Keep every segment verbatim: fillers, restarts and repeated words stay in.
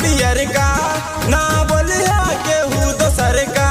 पियर का ना बोलिया केहू दोसर का।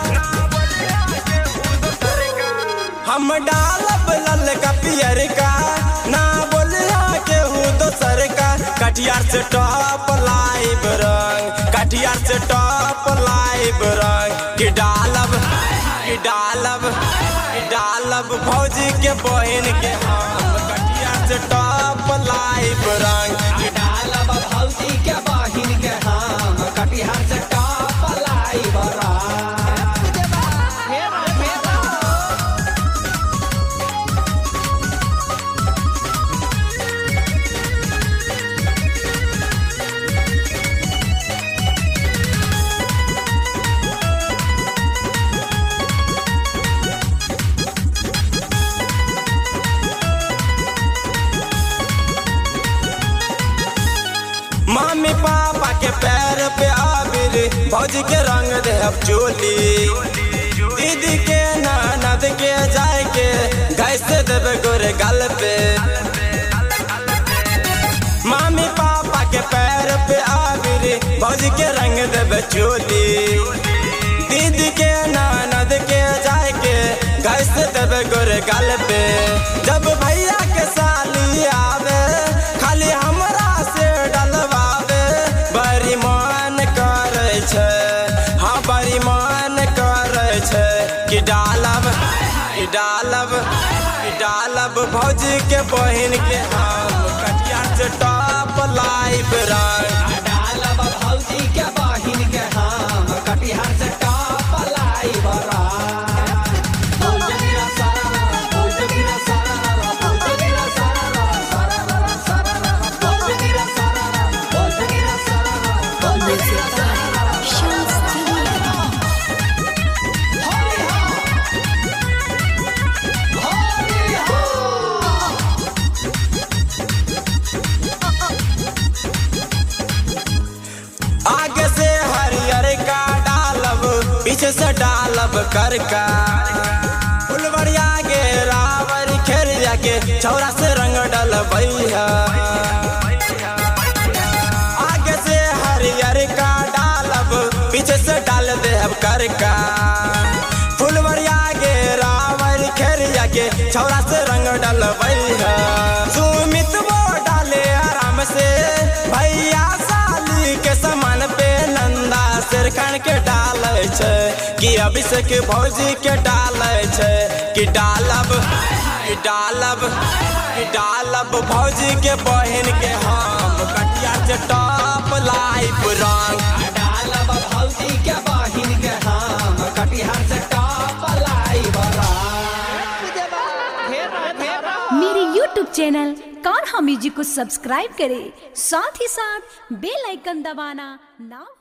हम डालब लाल का पियर का ना बोलिया केहू दोसर का। कटियार से टॉप लाइव रंग कटियार से टॉप लाइव रंग कि डालब कि डालब कि डालब भौजी के बहन के हम कटियार से टॉप लाइव रंग कि डालब भौजी के बहन के हम कटिहार से टॉप लाइव रंग। मम्मी पापा के पैर पे आबिर भौजी के रंग दे अब चोली। दीदी के ननद के जाए के गैस देवे गोरे गल पे। मम्मी पापा के पैर पे आबिर भौजी के रंग देवे चोली। दीदी के ननद के जाए के गैस देवे गोरे गल पे। जब भैया के साली आवे खाली हमरा से डलवावे बड़ी मन करे छे। हाँ बड़ी मन करे छे कि डालब कि डालब कि डालब भौजी के बहन के हम कटियार से टॉप लाइव रंग। डालब भौजी के बहन के हम कटिहार से टॉप लाइव रंग। आगे से हरियर का डालब पीछे से डालब करका। फुलवरिया के रावर खेरिया के छौरा से रंग डलबैया। आगे से हरियर का डालब पीछे से डाल देब करका। फुलवरिया के रावर खेरिया के छौरा से रंग डलबैया। सुमित वो डाले आराम से भैया साली के समान पे नंदा सिरखन के डाले छे कि अभिषेक भौजी के डाले छे कि डालब कि डालब कि डालब भौजी के बहन के हम कटियार से टॉप लाइव रंग। डालब भौजी के बहन के हम कटिहार से टॉप लाइव रंग। मेरे यूट्यूब चैनल कान्हा म्यूजिक को सब्सक्राइब करें, साथ ही साथ बेल आइकन दबाना ना